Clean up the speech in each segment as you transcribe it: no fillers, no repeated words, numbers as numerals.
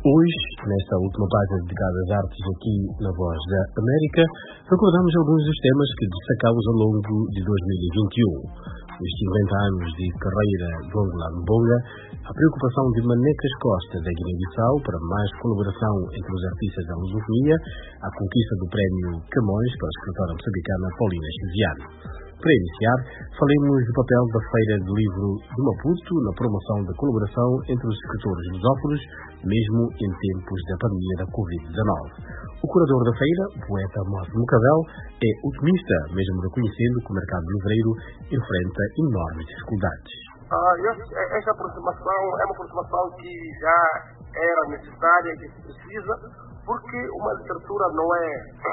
Hoje, nesta última página dedicada às artes aqui na Voz da América, recordamos alguns dos temas que destacamos ao longo de 2021. Nos 50 anos de carreira de Ongla Mbonga, a preocupação de Manecas Costa da Guiné-Bissau para mais colaboração entre os artistas da lusofonia, a conquista do prémio Camões para a escritora moçambicana Paulina Chiziane. Para iniciar, falemos do papel da Feira do Livro de Maputo na promoção da colaboração entre os escritores lusófonos, mesmo em tempos da pandemia da Covid-19. O curador da feira, o poeta Máximo Cabel, é otimista, mesmo reconhecendo que o mercado livreiro enfrenta enormes dificuldades. Esta aproximação é uma aproximação que já era necessária e que se precisa, porque uma literatura não é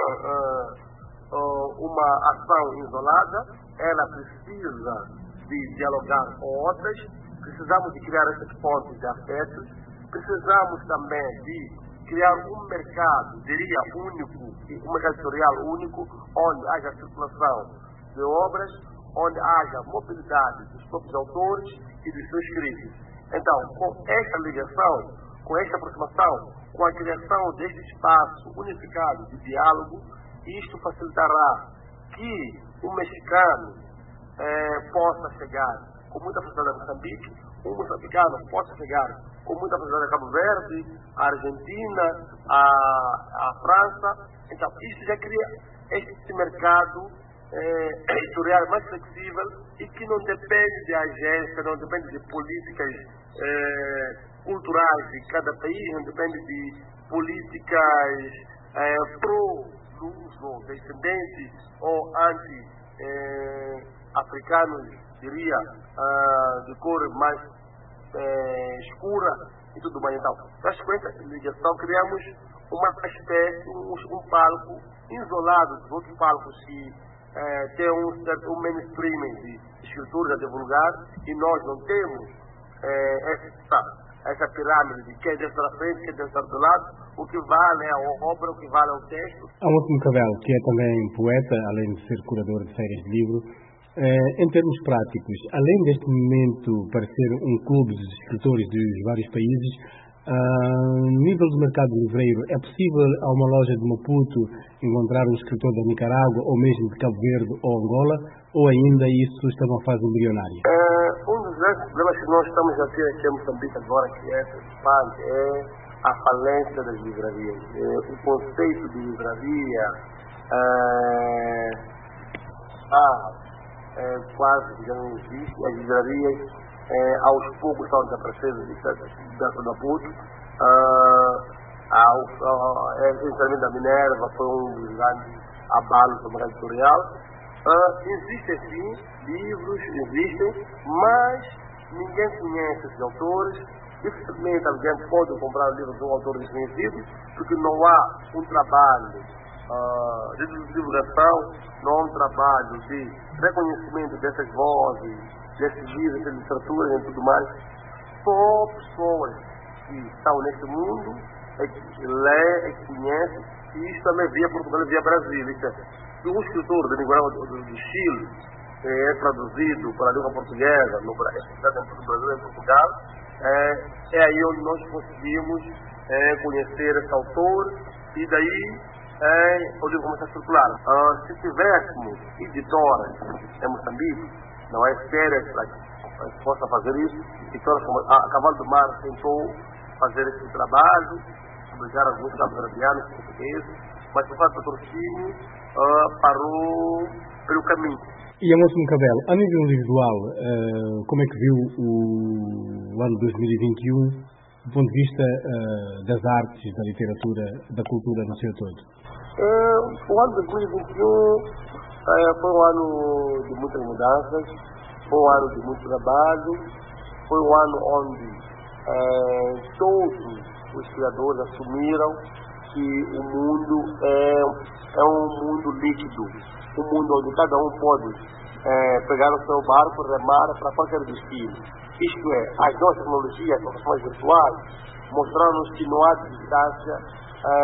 uma ação isolada, ela precisa de dialogar com outras, precisamos de criar essas pontes de afetos, precisamos também de criar um mercado, diria, único, um mercado editorial único, onde haja circulação de obras, onde haja mobilidade dos próprios autores e dos seus escritos. Então, com esta ligação, com esta aproximação, com a criação deste espaço unificado de diálogo, isto facilitará que o mexicano possa chegar com muita facilidade a Moçambique, o moçambicano possa chegar com muita facilidade a Cabo Verde, a Argentina, a França. Então, isso já cria este mercado editorial mais flexível e que não depende de agência, não depende de políticas culturais de cada país, não depende de políticas pro-luso, descendentes ou anti-africanos, diria, de cor mais escura e tudo mais. Então, nós com essa ligação criamos uma espécie, um palco isolado dos outros palcos que tem um mainstreaming de escritores a divulgar, e nós não temos essa pirâmide de quem deve estar à frente, quem deve estar do lado. O que vale é a obra, o que vale é o texto. Há Máximo Cabel, que é também poeta, além de ser curador de feiras de livro. Em termos práticos, além deste momento parecer um clube de escritores dos vários países, no nível do mercado livreiro, é possível a uma loja de Maputo encontrar um escritor da Nicarágua ou mesmo de Cabo Verde ou Angola, ou ainda isso está numa fase embrionária? Um dos grandes problemas que nós estamos a ter aqui em Moçambique agora, que é preocupante, é a falência das livrarias. O conceito de livraria quase que já não existe. As livrarias aos poucos estão desaparecendo da Maputo. O encerramento da Minerva foi um dos grandes abalos do mercado editorial. Existem sim livros, mas ninguém conhece esses autores. Dificilmente alguém pode comprar o livro de um autor desconhecido, porque não há um trabalho de divulgação, não há um trabalho de reconhecimento dessas vozes, desses livros, dessas literaturas e tudo mais. Só pessoas que estão neste mundo é que lê, é que conhece, e isso também via Portugal e via Brasil. Se um escritor da língua do Chile é traduzido para a língua portuguesa, no Brasil e em Portugal, é aí onde nós conseguimos conhecer esse autor, e daí o livro começa a circular. Se tivéssemos editoras em Moçambique, não é séria para que possa fazer isso, editoras como a Cavalo do Mar tentou fazer esse trabalho, publicar alguns cabo-verdianos portugueses, mas por falta de patrocínio parou pelo caminho. E a Máximo Cabel, a nível individual, como é que viu o ano 2021 do ponto de vista das artes, da literatura, da cultura no seu todo? O ano 2021 foi um ano de muitas mudanças, foi um ano de muito trabalho, foi um ano onde todos os criadores assumiram que o mundo é um mundo líquido, um mundo onde cada um pode pegar o seu barco, remar para qualquer destino. Isto é, as novas tecnologias, as informações virtuais, mostraram-nos que não há distância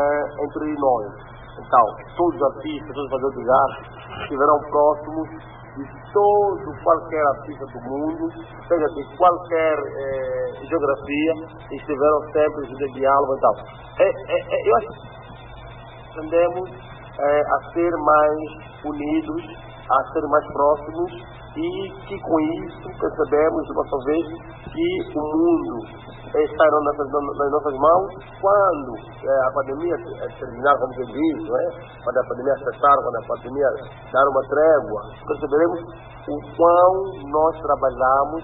entre nós. Então, todos os artistas, todos os fazedores de arte estiverão próximos de qualquer artista do mundo, seja de qualquer geografia, estiveram sempre de diálogo e tal. Eu acho que tendemos a ser mais unidos, a ser mais próximos e que com isso percebemos, de uma vez, que o mundo está nas nossas mãos. Quando a pandemia terminar, como quem diz, não é? Quando a pandemia cessar, quando a pandemia dar uma trégua, perceberemos o quão nós trabalhamos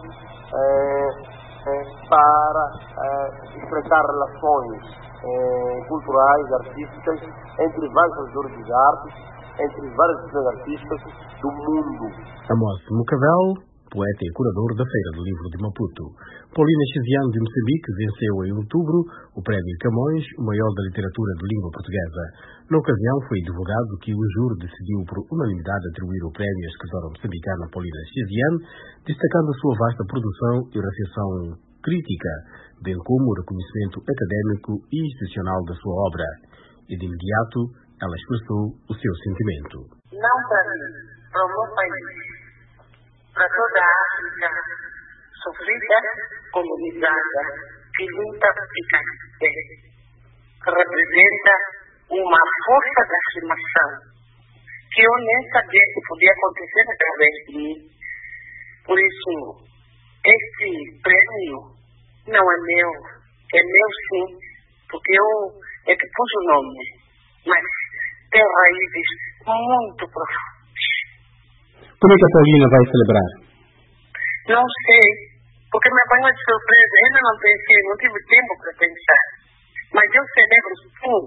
para estreitar relações culturais, artísticas, entre vários produtores de artes, entre várias disciplinas artísticas do mundo. Amos Mucavel, poeta e curador da Feira do Livro de Maputo. Paulina Chiziane de Moçambique venceu em outubro o Prémio Camões, o maior da literatura de língua portuguesa. Na ocasião foi divulgado que o júri decidiu por unanimidade atribuir o prémio à escritora moçambicana Paulina Chiziane, destacando a sua vasta produção e recepção crítica, bem como o reconhecimento académico e institucional da sua obra. E de imediato ela expressou o seu sentimento. Não para mim, para o meu país, para toda a África sofrida, colonizada, que luta e cai de pé, que representa uma força de afirmação que eu nem sabia que podia acontecer através de mim. Por isso, este prêmio não é meu sim, porque eu é que pus o nome, mas tem raízes muito profundas. Como é que a Paulina vai celebrar? Não sei, porque me apanhou de surpresa. Ainda não pensei, não tive tempo para pensar. Mas eu celebro sim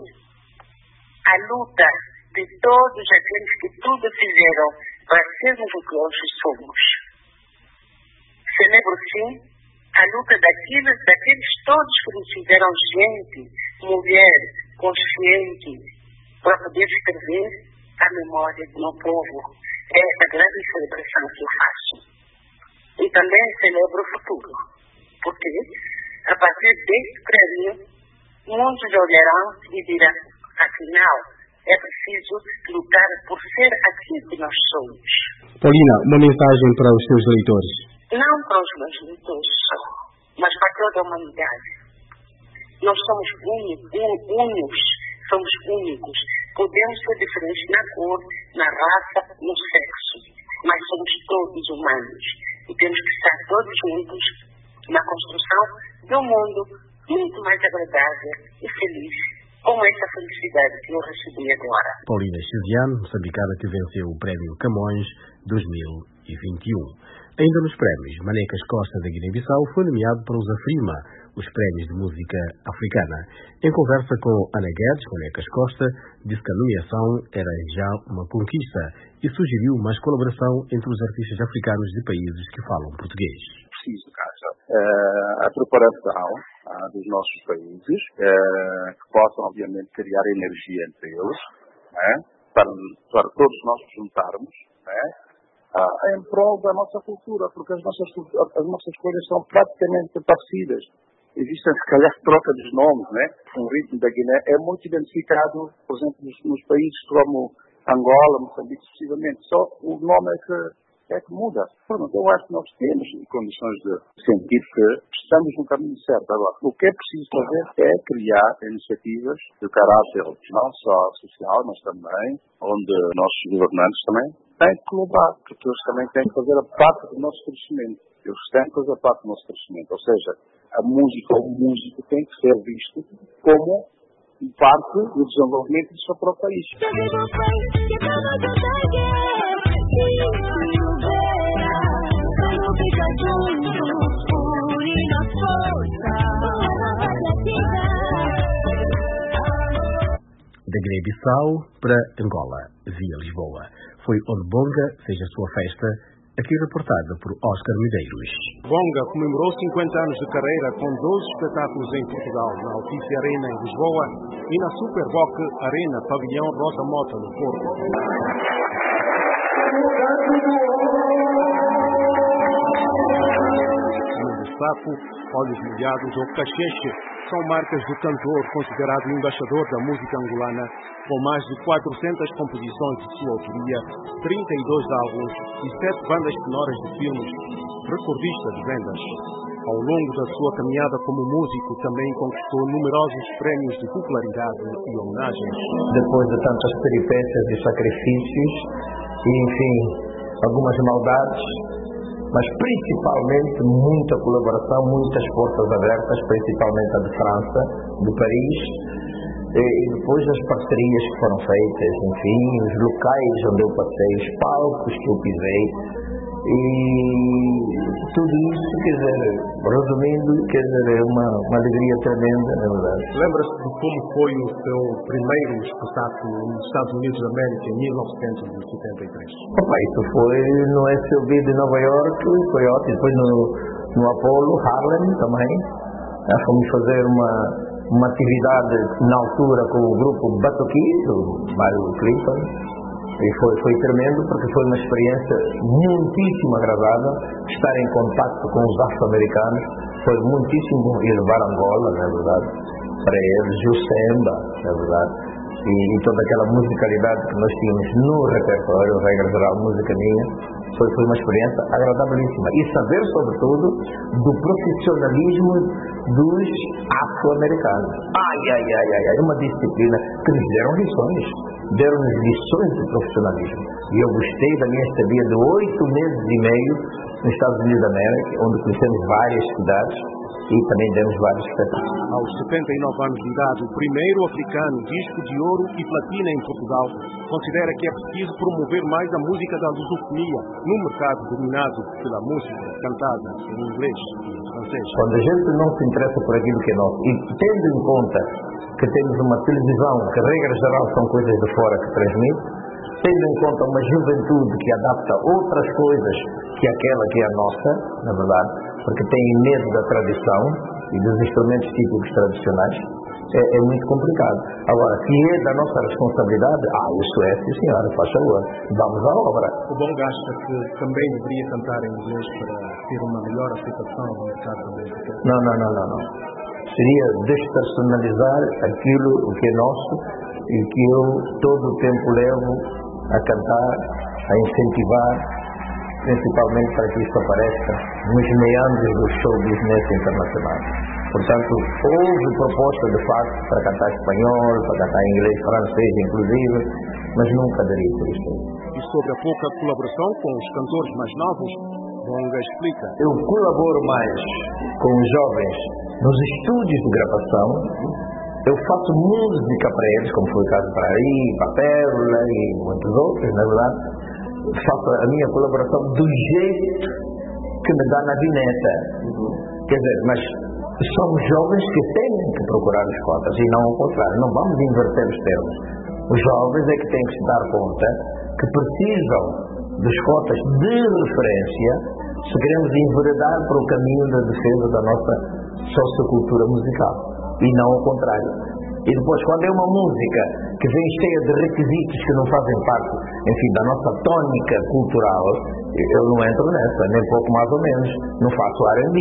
a luta de todos aqueles que tudo fizeram para sermos o que hoje somos. Celebro sim a luta daqueles todos que nos fizeram gente, mulher, consciente, para poder escrever a memória do meu povo. É essa grande celebração que eu faço. E também celebro o futuro, porque a partir deste prêmio, muitos olharão e dirão, afinal, é preciso lutar por ser aquilo que nós somos. Paulina, uma mensagem para os seus leitores. Não para os meus leitores só, mas para toda a humanidade. Nós somos únicos, somos únicos. Podemos ser diferentes na cor, na raça, no sexo, mas somos todos humanos. E temos que estar todos juntos na construção de um mundo muito mais agradável e feliz, como essa felicidade que eu recebi agora. Paulina Chiziane, moçambicana, que venceu o Prémio Camões 2021. Ainda nos prémios, Manecas Costa da Guiné-Bissau foi nomeado para os Afrima, os prémios de música africana. Em conversa com Ana Guedes, Manecas Costa disse que a nomeação era já uma conquista e sugeriu mais colaboração entre os artistas africanos de países que falam português. Preciso, a preparação dos nossos países, que possam, obviamente, criar energia entre eles, para todos nós juntarmos, em prol da nossa cultura, porque as nossas coisas são praticamente parecidas. Existem, se calhar, troca dos nomes, O ritmo da Guiné é muito identificado, por exemplo, nos países como Angola, Moçambique, sucessivamente. Só o nome é que muda. Portanto, eu acho que nós temos condições de sentir que estamos no caminho certo. Agora, o que é preciso fazer é criar iniciativas de caráter não só social, mas também onde nossos governantes também têm que colaborar, porque eles também têm que fazer a parte do nosso crescimento. Eles têm que fazer a parte do nosso crescimento. Ou seja, a música ou o músico tem que ser visto como parte do desenvolvimento do seu próprio país. Da Guiné-Bissau para Angola, via Lisboa. Foi onde Bonga fez a sua festa, aqui reportada por Oscar Medeiros. Bonga comemorou 50 anos de carreira com 12 espetáculos em Portugal, na Altice Arena em Lisboa e na Superboc Arena Pavilhão Rosa Mota no Porto. Num destaque, Olhos Molhados ou Cacheche, são marcas do cantor, considerado embaixador da música angolana, com mais de 400 composições de sua autoria, 32 álbuns e 7 bandas sonoras de filmes, recordista de vendas. Ao longo da sua caminhada como músico, também conquistou numerosos prémios de popularidade e homenagens. Depois de tantas peripécias e sacrifícios, e enfim, algumas maldades, mas principalmente muita colaboração, muitas portas abertas, principalmente a de França, de Paris, e depois as parcerias que foram feitas, enfim, os locais onde eu passei, os palcos que eu pisei, e tudo isso, quer dizer, resumindo, quer dizer, é uma alegria tremenda, na verdade. Lembra-se de como foi o seu primeiro espetáculo nos Estados Unidos da América em 1973? Isso foi no SLB de Nova York, foi ótimo. Depois no Apollo, Harlem também. Fomos fazer uma atividade na altura com o grupo Batuqui, do Mário Clinton. E foi tremendo, porque foi uma experiência muitíssimo agradável. Estar em contato com os afro-americanos foi muitíssimo, e levar Angola, na verdade, para eles, o samba, na verdade, e toda aquela musicalidade que nós tínhamos no repertório, regra geral, música minha, foi uma experiência agradabilíssima. E saber, sobretudo, do profissionalismo dos afro-americanos. Uma disciplina que nos deram-nos lições de profissionalismo. E eu gostei da minha estadia de 8 meses e meio nos Estados Unidos da América, onde conhecemos várias cidades e também demos vários espetáculos. Aos 79 anos de idade, o primeiro africano disco de ouro e platina em Portugal, considera que é preciso promover mais a música da lusofonia num mercado dominado pela música cantada em inglês e em francês. Quando a gente não se interessa por aquilo que é nosso, e tendo em conta que temos uma televisão que, regra geral, são coisas de fora que transmite, tendo em conta uma juventude que adapta outras coisas que aquela que é a nossa, na verdade, porque tem medo da tradição e dos instrumentos típicos tradicionais, é muito complicado. Agora, se é da nossa responsabilidade, isso é, sim senhora, faz favor, vamos à obra. O bom acha que também deveria cantar em inglês para ter uma melhor aceitação no mercado da música? Não. Seria despersonalizar aquilo que é nosso e que eu todo o tempo levo a cantar, a incentivar, principalmente para que isto apareça nos meandros do show business internacional. Portanto, houve proposta de facto para cantar espanhol, para cantar inglês, francês inclusive, mas nunca daria por isto. E sobre a pouca colaboração com os cantores mais novos, Bonga explica. Eu colaboro mais com os jovens nos estúdios de gravação. Eu faço música para eles, como foi o caso para a Pérola e muitos outros, na verdade. Faço a minha colaboração do jeito que me dá na vinheta. Quer dizer, mas são jovens que têm que procurar as cotas e não ao contrário. Não vamos inverter os termos. Os jovens é que têm que se dar conta que precisam das cotas de referência se queremos enveredar para o caminho da defesa da nossa sociocultura musical e não ao contrário. E depois, quando é uma música que vem cheia de requisitos que não fazem parte, enfim, da nossa tónica cultural, eu não entro nessa, nem pouco mais ou menos. Não faço R&B,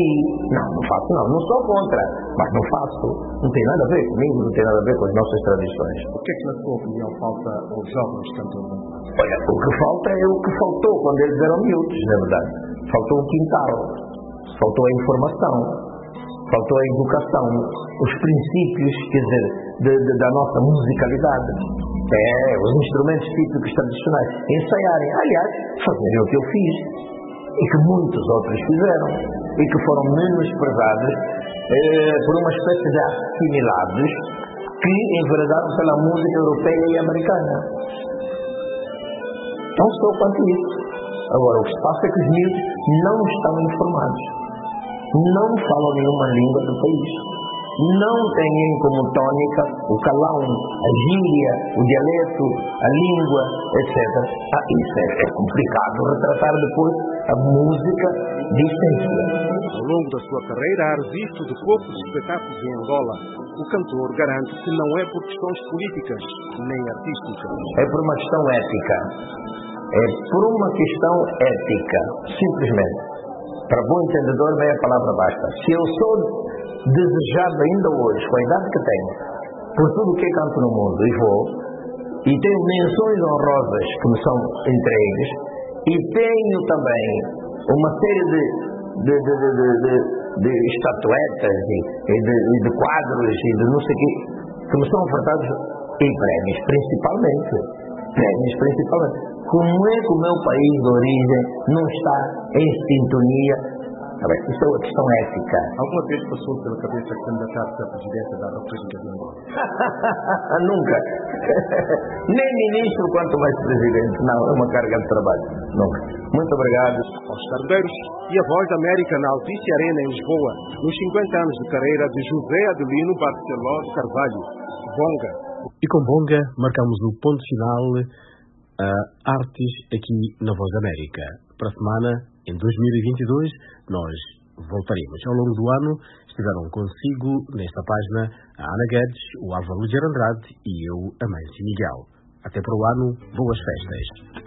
não sou contra, mas não faço. Não tem nada a ver comigo, não tem nada a ver com as nossas tradições. O que é que, na sua opinião, falta aos jovens cantores? Olha, o que falta é o que faltou quando eles eram miúdos, na verdade. Faltou o quintal, faltou a informação, faltou a educação, os princípios, quer dizer, da nossa musicalidade. Os instrumentos típicos tradicionais. Ensaiarem, aliás, fazerem o que eu fiz e que muitos outros fizeram e que foram menosprezados por uma espécie de assimilados que enveredaram pela música europeia e americana. Não sou quanto isso. Agora, o que se passa é que os miúdos não estão informados. Não falam nenhuma língua do país. Não têm como tônica o calão, a gíria, o dialeto, a língua, etc. Isso é complicado retratar depois a música de essência. Ao longo da sua carreira, a registro de poucos espetáculos em Angola, o cantor garante que não é por questões políticas nem artísticas. É por uma questão ética. É por uma questão ética, simplesmente. Para bom entendedor, bem a palavra basta. Se eu sou desejado ainda hoje, com a idade que tenho, por tudo o que canto no mundo, e vou, e tenho menções honrosas que me são entregues, e tenho também uma série de estatuetas e de quadros e de não sei o quê, que me são ofertados, e prémios principalmente. Como é que o meu país de origem não está em sintonia? Isso é uma questão ética. Alguma vez passou pela cabeça candidatar-se à presidência da República de Angola? Nunca. Nem ministro, quanto mais presidente. Não, é uma carga de trabalho. Nunca. Muito obrigado. Aos Cardeiros e a Voz da América na Altice Arena em Lisboa, nos 50 anos de carreira de José Adelino Barceló de Carvalho, Bonga. E com Bonga marcamos o ponto final a Artes aqui na Voz da América. Para a semana, em 2022, nós voltaremos. Ao longo do ano, estiveram consigo, nesta página, a Ana Guedes, o Álvaro Ligeiro Andrade e eu, Amâncio Miguel. Até para o ano, boas festas.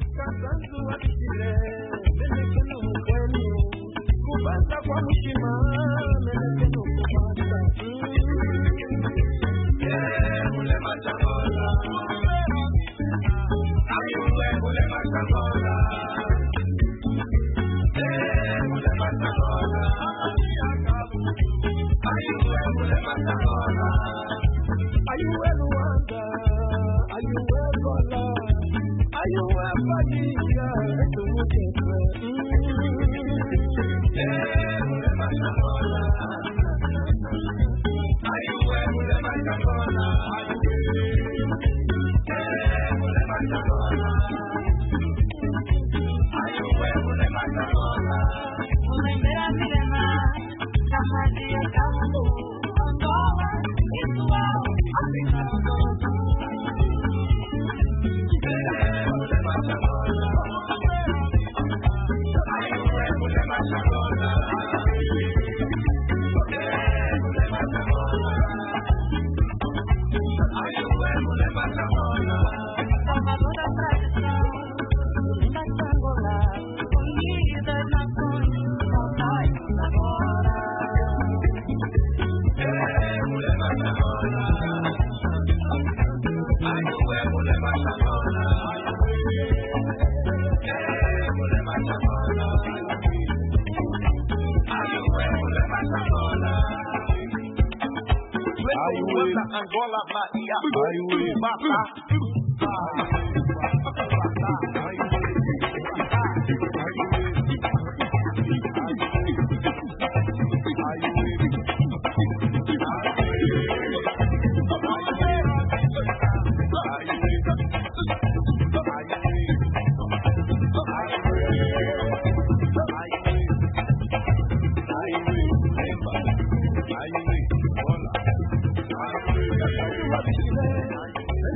Angola, Bahia,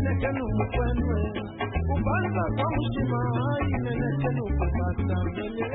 Vamos demais, né? Que não passa,